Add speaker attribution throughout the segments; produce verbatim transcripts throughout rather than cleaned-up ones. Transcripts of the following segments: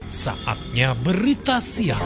Speaker 1: Saatnya berita siang.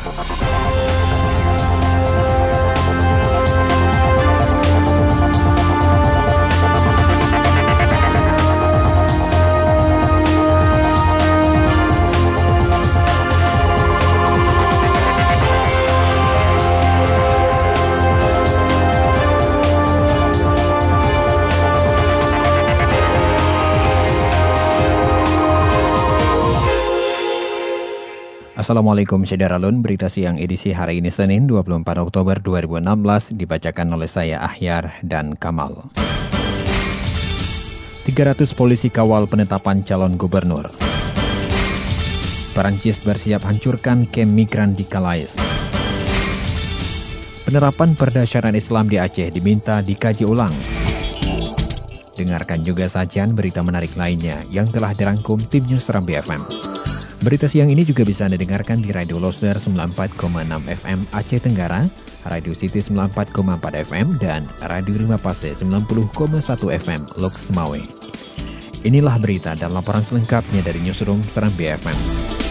Speaker 2: Assalamualaikum Syederalun, berita siang edisi hari ini Senin dua puluh empat Oktober dua ribu enam belas dibacakan oleh saya Ahyar dan Kamal. tiga ratus polisi kawal penetapan calon gubernur. Perancis bersiap hancurkan kem migran di Calais. Penerapan perda syariat Islam di Aceh diminta dikaji ulang. Dengarkan juga sajian berita menarik lainnya yang telah dirangkum tim News Serambi F M. Berita siang ini juga bisa Anda dengarkan di Radio Loser sembilan puluh empat koma enam F M Aceh Tenggara, Radio City sembilan puluh empat koma empat F M, dan Radio Rima Pase sembilan puluh koma satu F M Lok Semawe. Inilah berita dan laporan selengkapnya dari Newsroom Serambi F M.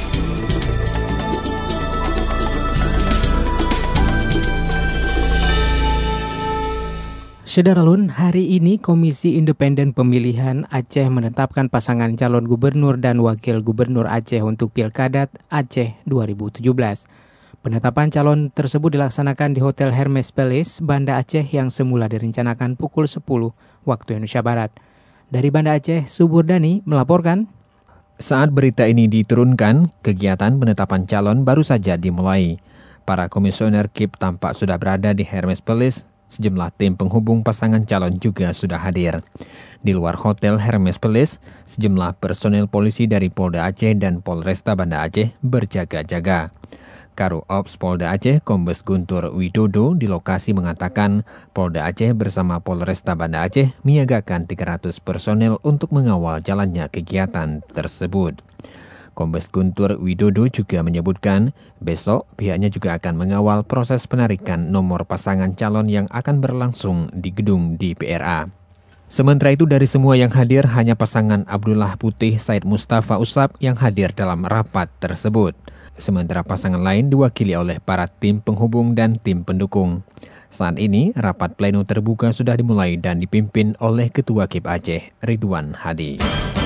Speaker 3: Syederalun, hari ini Komisi Independen Pemilihan Aceh menetapkan pasangan calon gubernur dan wakil gubernur Aceh untuk Pilkada Aceh dua ribu tujuh belas. Penetapan calon tersebut dilaksanakan di Hotel Hermes Palace, Banda Aceh yang semula direncanakan pukul sepuluh waktu Indonesia Barat. Dari Banda Aceh, Suburdani melaporkan.
Speaker 2: Saat berita ini diturunkan, kegiatan penetapan calon baru saja dimulai. Para komisioner K I P tampak sudah berada di Hermes Palace. Sejumlah tim penghubung pasangan calon juga sudah hadir. Di luar Hotel Hermes Palace, sejumlah personel polisi dari Polda Aceh dan Polresta Banda Aceh berjaga-jaga. Karo Ops Polda Aceh, Kombes Guntur Widodo di lokasi mengatakan Polda Aceh bersama Polresta Banda Aceh menyiagakan tiga ratus personel untuk mengawal jalannya kegiatan tersebut. Kombes Guntur Widodo juga menyebutkan besok pihaknya juga akan mengawal proses penarikan nomor pasangan calon yang akan berlangsung di gedung D P R A. Sementara itu dari semua yang hadir hanya pasangan Abdullah Putih Said Mustafa Usap yang hadir dalam rapat tersebut. Sementara pasangan lain diwakili oleh para tim penghubung dan tim pendukung. Saat ini rapat pleno terbuka sudah dimulai dan dipimpin oleh Ketua K I P Aceh Ridwan Hadi.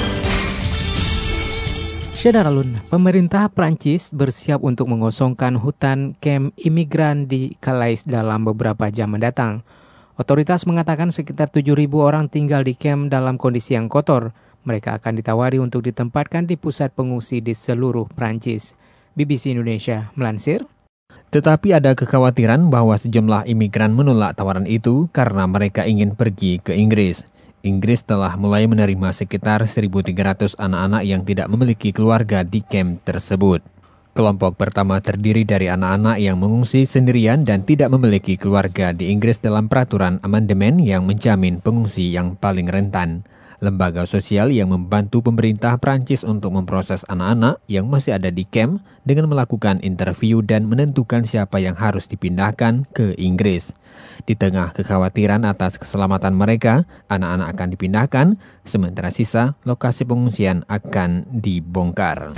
Speaker 3: Syederalun, pemerintah Prancis bersiap untuk mengosongkan hutan kem imigran di Calais dalam beberapa jam mendatang. Otoritas mengatakan sekitar tujuh ribu orang tinggal di kem dalam kondisi yang kotor. Mereka akan ditawari untuk ditempatkan di pusat pengungsi di seluruh Prancis. B B C Indonesia melansir.
Speaker 2: Tetapi ada kekhawatiran bahwa sejumlah imigran menolak tawaran itu karena mereka ingin pergi ke Inggris. Inggris telah mulai menerima sekitar seribu tiga ratus anak-anak yang tidak memiliki keluarga di kem tersebut. Kelompok pertama terdiri dari anak-anak yang mengungsi sendirian dan tidak memiliki keluarga di Inggris dalam peraturan amandemen yang menjamin pengungsi yang paling rentan. Lembaga sosial yang membantu pemerintah Prancis untuk memproses anak-anak yang masih ada di kem dengan melakukan interview dan menentukan siapa yang harus dipindahkan ke Inggris. Di tengah kekhawatiran atas keselamatan mereka, anak-anak akan dipindahkan, sementara sisa lokasi pengungsian akan dibongkar.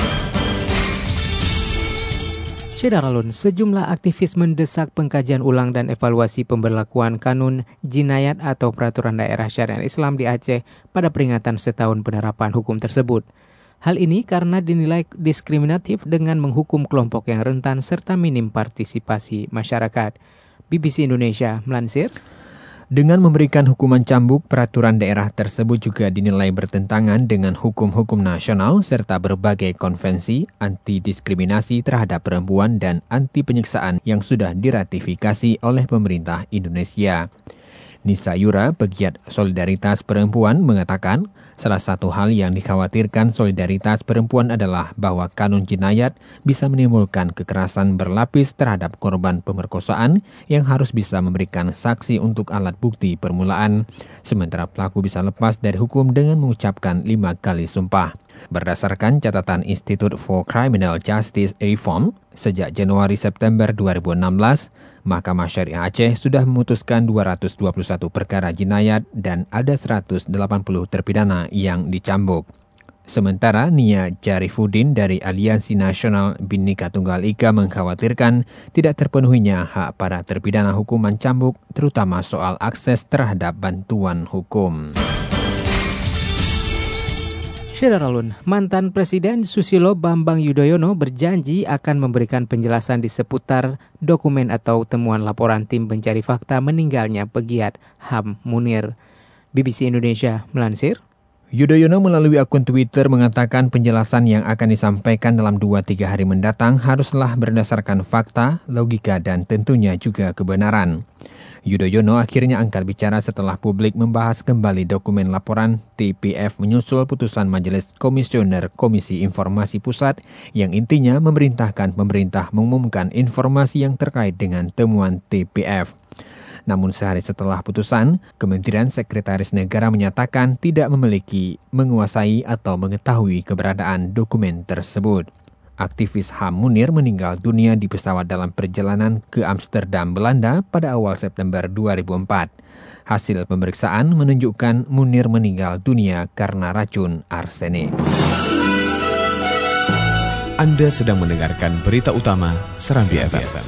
Speaker 3: Syederalun, sejumlah aktivis mendesak pengkajian ulang dan evaluasi pemberlakuan kanun jinayat atau peraturan daerah syariat Islam di Aceh pada peringatan setahun penerapan hukum tersebut. Hal ini karena dinilai diskriminatif dengan menghukum kelompok yang rentan serta minim partisipasi masyarakat. B B C Indonesia melansir.
Speaker 2: Dengan memberikan hukuman cambuk, peraturan daerah tersebut juga dinilai bertentangan dengan hukum-hukum nasional serta berbagai konvensi anti-diskriminasi terhadap perempuan dan anti-penyiksaan yang sudah diratifikasi oleh pemerintah Indonesia. Nisa Yura, pegiat solidaritas perempuan, mengatakan salah satu hal yang dikhawatirkan solidaritas perempuan adalah bahwa kanun jinayat bisa menimbulkan kekerasan berlapis terhadap korban pemerkosaan yang harus bisa memberikan saksi untuk alat bukti permulaan, sementara pelaku bisa lepas dari hukum dengan mengucapkan lima kali sumpah. Berdasarkan catatan Institute for Criminal Justice Reform, sejak Januari-September dua ribu enam belas, Mahkamah Syariah Aceh sudah memutuskan dua ratus dua puluh satu perkara jinayat dan ada seratus delapan puluh terpidana yang dicambuk. Sementara Nia Jarifuddin dari Aliansi Nasional Bhinneka Tunggal Ika mengkhawatirkan tidak terpenuhinya hak para terpidana hukuman cambuk, terutama soal akses terhadap bantuan hukum.
Speaker 3: Syederalun, mantan Presiden Susilo Bambang Yudhoyono berjanji akan memberikan penjelasan di seputar dokumen atau temuan laporan tim pencari fakta meninggalnya pegiat H A M Munir. B B C Indonesia melansir,
Speaker 2: Yudhoyono melalui akun Twitter mengatakan penjelasan yang akan disampaikan dalam dua tiga hari mendatang haruslah berdasarkan fakta, logika, dan tentunya juga kebenaran. Yudhoyono akhirnya angkat bicara setelah publik membahas kembali dokumen laporan T P F menyusul putusan Majelis Komisioner Komisi Informasi Pusat yang intinya memerintahkan pemerintah mengumumkan informasi yang terkait dengan temuan T P F. Namun sehari setelah putusan, Kementerian Sekretaris Negara menyatakan tidak memiliki, menguasai atau mengetahui keberadaan dokumen tersebut. Aktivis H A M Munir meninggal dunia di pesawat dalam perjalanan ke Amsterdam, Belanda pada awal September dua ribu empat. Hasil pemeriksaan menunjukkan Munir meninggal dunia karena racun arsenik.
Speaker 4: Anda sedang mendengarkan berita utama Serambi F M.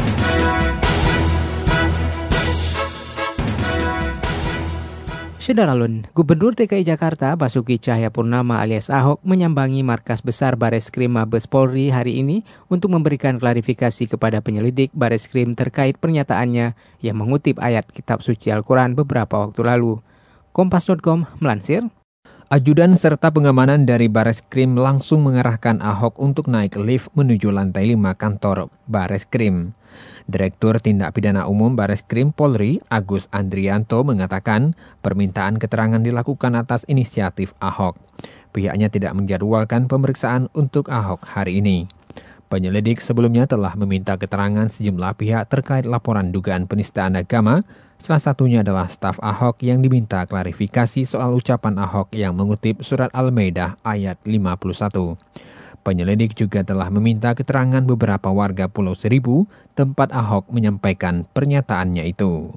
Speaker 3: Syederalun, Gubernur D K I Jakarta Basuki Cahayapurnama alias Ahok menyambangi markas besar Bareskrim Mabes Polri hari ini untuk memberikan klarifikasi kepada penyelidik Bareskrim terkait pernyataannya yang mengutip ayat kitab suci Al-Quran beberapa waktu lalu. Kompas titik com melansir,
Speaker 2: ajudan serta pengamanan dari Bareskrim langsung mengarahkan Ahok untuk naik lift menuju lantai lima kantor Bareskrim. Direktur Tindak Pidana Umum Bareskrim Polri, Agus Andrianto, mengatakan permintaan keterangan dilakukan atas inisiatif Ahok. Pihaknya tidak menjadwalkan pemeriksaan untuk Ahok hari ini. Penyelidik sebelumnya telah meminta keterangan sejumlah pihak terkait laporan dugaan penistaan agama, salah satunya adalah staf Ahok yang diminta klarifikasi soal ucapan Ahok yang mengutip surat Al-Maidah ayat lima puluh satu. Penyelidik juga telah meminta keterangan beberapa warga Pulau Seribu, tempat Ahok menyampaikan pernyataannya itu.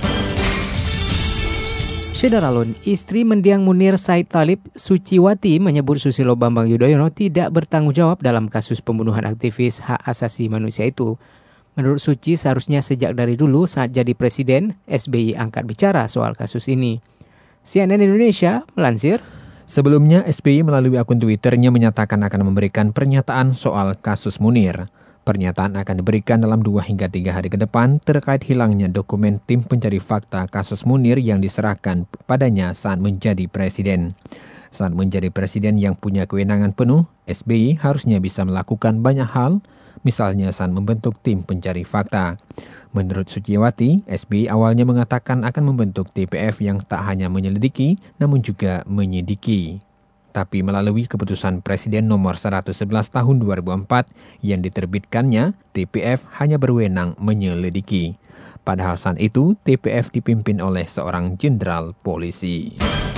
Speaker 3: Syederalun, istri mendiang Munir Said Talib, Suciwati, menyebut Susilo Bambang Yudhoyono tidak bertanggung jawab dalam kasus pembunuhan aktivis hak asasi manusia itu. Menurut Suci, seharusnya sejak dari dulu saat jadi presiden, S B Y angkat bicara soal kasus ini. C N N Indonesia melansir,
Speaker 2: sebelumnya, S B Y melalui akun Twitternya menyatakan akan memberikan pernyataan soal kasus Munir. Pernyataan akan diberikan dalam dua hingga tiga hari ke depan terkait hilangnya dokumen tim pencari fakta kasus Munir yang diserahkan padanya saat menjadi presiden. Saat menjadi presiden yang punya kewenangan penuh, S B Y harusnya bisa melakukan banyak hal, misalnya saat membentuk tim pencari fakta. Menurut Suciwati, S B Y awalnya mengatakan akan membentuk T P F yang tak hanya menyelidiki, namun juga menyidiki. Tapi melalui keputusan Presiden nomor seratus sebelas tahun dua ribu empat yang diterbitkannya, T P F hanya berwenang menyelidiki. Padahal saat itu, T P F dipimpin oleh seorang jenderal polisi.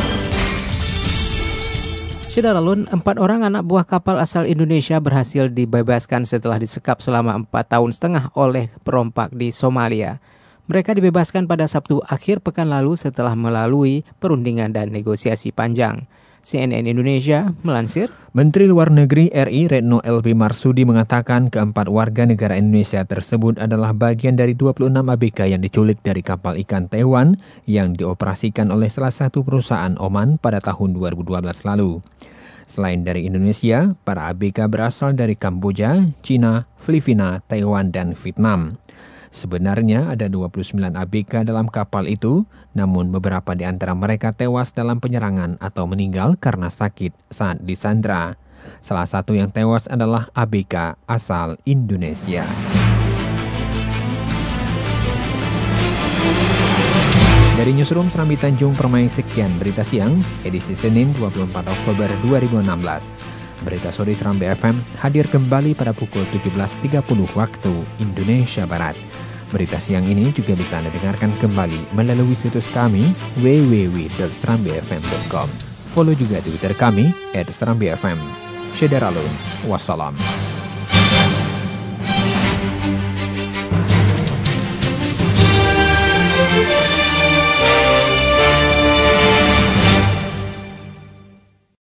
Speaker 3: Syederalun, empat orang anak buah kapal asal Indonesia berhasil dibebaskan setelah disekap selama empat tahun setengah oleh perompak di Somalia. Mereka dibebaskan pada Sabtu akhir pekan lalu setelah melalui perundingan dan negosiasi panjang. C N N Indonesia melansir,
Speaker 2: Menteri Luar Negeri R I Retno L P Marsudi mengatakan keempat warga negara Indonesia tersebut adalah bagian dari dua puluh enam A B K yang diculik dari kapal ikan Taiwan yang dioperasikan oleh salah satu perusahaan Oman pada tahun dua ribu dua belas lalu. Selain dari Indonesia, para A B K berasal dari Kamboja, China, Filipina, Taiwan, dan Vietnam. Sebenarnya ada dua puluh sembilan A B K dalam kapal itu, namun beberapa di antara mereka tewas dalam penyerangan atau meninggal karena sakit saat disandra. Salah satu yang tewas adalah A B K asal Indonesia. Dari Newsroom Serambi Tanjung Permai, sekian berita siang, edisi Senin dua puluh empat Oktober dua ribu enam belas. Berita sore Serambi F M hadir kembali pada pukul tujuh belas tiga puluh waktu Indonesia Barat. Berita siang ini juga bisa Anda dengarkan kembali melalui situs kami w w w titik serambi f m titik com. Follow juga Twitter kami et serambi f m. Syederalun, wassalam.